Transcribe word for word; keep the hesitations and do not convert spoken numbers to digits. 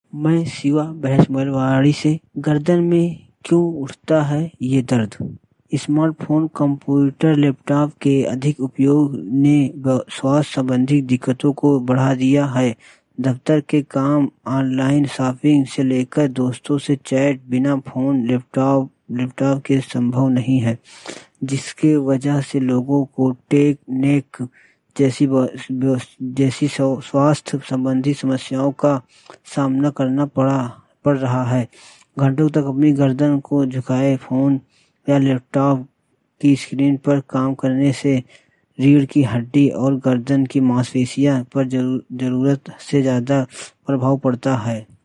मैं शिवा भैंसमलवाड़ी से। गर्दन में क्यों उठता है ये दर्द? स्मार्टफोन, कंप्यूटर, लैपटॉप के अधिक उपयोग ने स्वास्थ्य संबंधी दिक्कतों को बढ़ा दिया है। दफ्तर के काम, ऑनलाइन शॉपिंग से लेकर दोस्तों से चैट बिना फोन लैपटॉप लैपटॉप के संभव नहीं है, जिसके वजह से लोगों को टेक नेक जैसी जैसी स्वास्थ्य संबंधी समस्याओं का सामना करना पड़ा पड़ रहा है। घंटों तक अपनी गर्दन को झुकाए फोन या लैपटॉप की स्क्रीन पर काम करने से रीढ़ की हड्डी और गर्दन की मांसपेशियों पर जरूरत से ज्यादा प्रभाव पड़ता है।